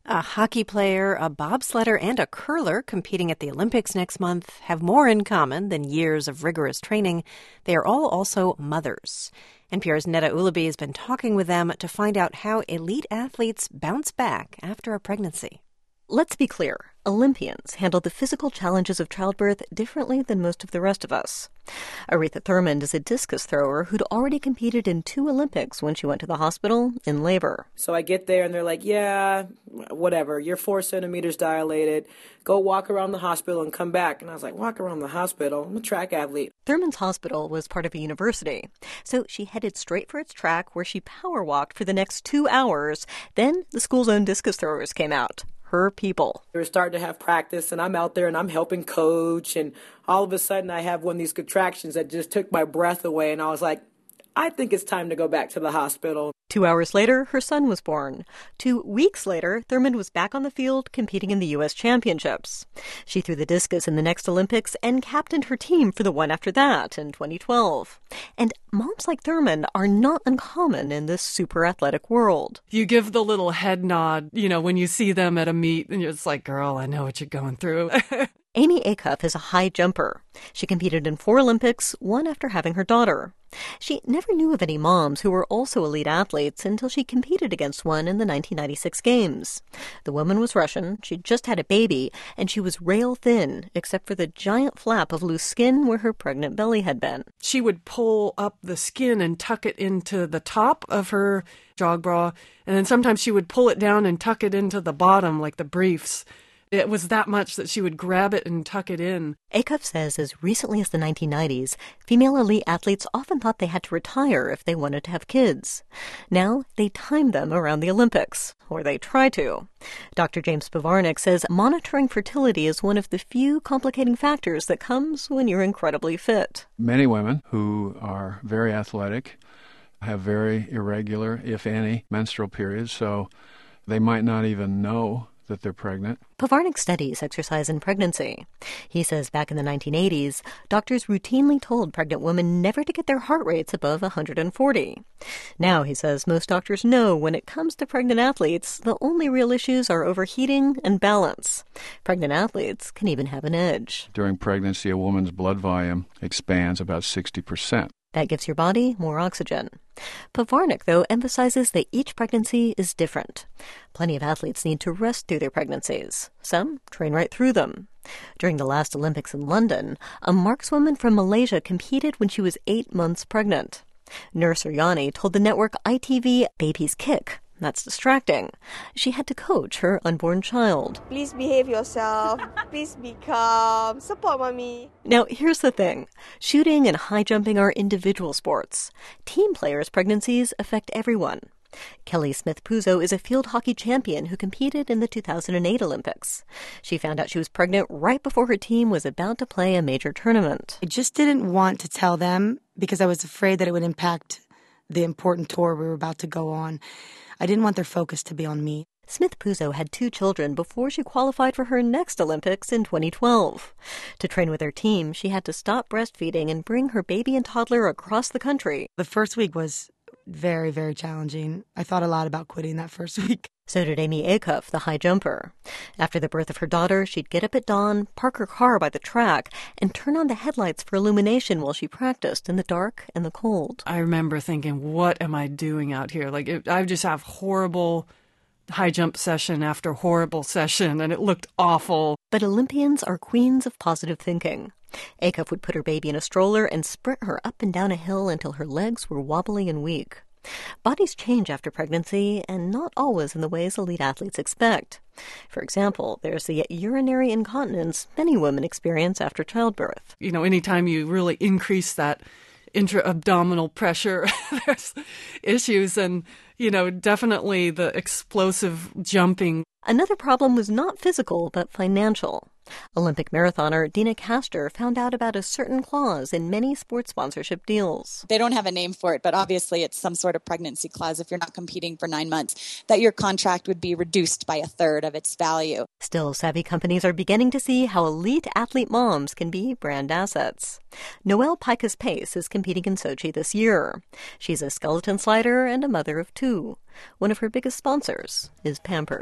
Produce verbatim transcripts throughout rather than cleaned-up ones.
A hockey player, a bobsledder, and a curler competing at the Olympics next month have more in common than years of rigorous training. They are all also mothers. N P R's Neda Ulaby has been talking with them to find out how elite athletes bounce back after a pregnancy. Let's be clear. Olympians handle the physical challenges of childbirth differently than most of the rest of us. Aretha Thurmond is a discus thrower who'd already competed in two Olympics when she went to the hospital in labor. So I get there and they're like, yeah, whatever, you're four centimeters dilated. Go walk around the hospital and come back. And I was like, walk around the hospital? I'm a track athlete. Thurmond's hospital was part of a university. So she headed straight for its track where she power walked for the next two hours. Then the school's own discus throwers came out. Her people. We were starting to have practice, and I'm out there, and I'm helping coach, and all of a sudden I have one of these contractions that just took my breath away, and I was like, I think it's time to go back to the hospital. Two hours later, her son was born. Two weeks later, Thurmond was back on the field competing in the U S Championships. She threw the discus in the next Olympics and captained her team for the one after that in twenty twelve. And moms like Thurmond are not uncommon in this super athletic world. You give the little head nod, you know, when you see them at a meet, and you're just like, girl, I know what you're going through. Amy Acuff is a high jumper. She competed in four Olympics, one after having her daughter. She never knew of any moms who were also elite athletes until she competed against one in the nineteen ninety-six Games. The woman was Russian, she'd just had a baby, and she was rail thin, except for the giant flap of loose skin where her pregnant belly had been. She would pull up the skin and tuck it into the top of her jog bra, and then sometimes she would pull it down and tuck it into the bottom, like the briefs. It was that much that she would grab it and tuck it in. Acuff says as recently as the nineteen nineties, female elite athletes often thought they had to retire if they wanted to have kids. Now they time them around the Olympics, or they try to. Doctor James Povarnik says monitoring fertility is one of the few complicating factors that comes when you're incredibly fit. Many women who are very athletic have very irregular, if any, menstrual periods, so they might not even know that they're pregnant. Povarnik studies exercise in pregnancy. He says back in the nineteen eighties, doctors routinely told pregnant women never to get their heart rates above one hundred forty. Now, he says, most doctors know when it comes to pregnant athletes, the only real issues are overheating and balance. Pregnant athletes can even have an edge. During pregnancy, a woman's blood volume expands about sixty percent. That gives your body more oxygen. Povarnik, though, emphasizes that each pregnancy is different. Plenty of athletes need to rest through their pregnancies. Some train right through them. During the last Olympics in London, a markswoman from Malaysia competed when she was eight months pregnant. Nurse Uryani told the network I T V, babies kick. That's distracting. She had to coach her unborn child. Please behave yourself. Please be calm. Support mommy. Now, here's the thing. Shooting and high jumping are individual sports. Team players' pregnancies affect everyone. Kelly Smith-Puzo is a field hockey champion who competed in the two thousand eight Olympics. She found out she was pregnant right before her team was about to play a major tournament. I just didn't want to tell them because I was afraid that it would impact the important tour we were about to go on. I didn't want their focus to be on me. Smith-Puzo had two children before she qualified for her next Olympics in twenty twelve. To train with her team, she had to stop breastfeeding and bring her baby and toddler across the country. The first week was very, very challenging. I thought a lot about quitting that first week. So did Amy Acuff, the high jumper. After the birth of her daughter, she'd get up at dawn, park her car by the track, and turn on the headlights for illumination while she practiced in the dark and the cold. I remember thinking, what am I doing out here? Like, it, I would just have horrible high jump session after horrible session, and it looked awful. But Olympians are queens of positive thinking. Acuff would put her baby in a stroller and sprint her up and down a hill until her legs were wobbly and weak. Bodies change after pregnancy, and not always in the ways elite athletes expect. For example, there's the urinary incontinence many women experience after childbirth. You know, anytime you really increase that intra-abdominal pressure, there's issues, and, you know, definitely the explosive jumping. Another problem was not physical, but financial. Olympic marathoner Dina Castor found out about a certain clause in many sports sponsorship deals. They don't have a name for it, but obviously it's some sort of pregnancy clause if you're not competing for nine months, that your contract would be reduced by a third of its value. Still, savvy companies are beginning to see how elite athlete moms can be brand assets. Noelle Pikus-Pace is competing in Sochi this year. She's a skeleton slider and a mother of two. One of her biggest sponsors is Pampers.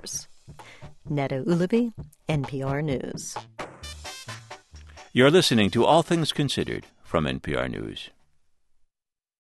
Neda Ulaby, N P R News. You're listening to All Things Considered from N P R News.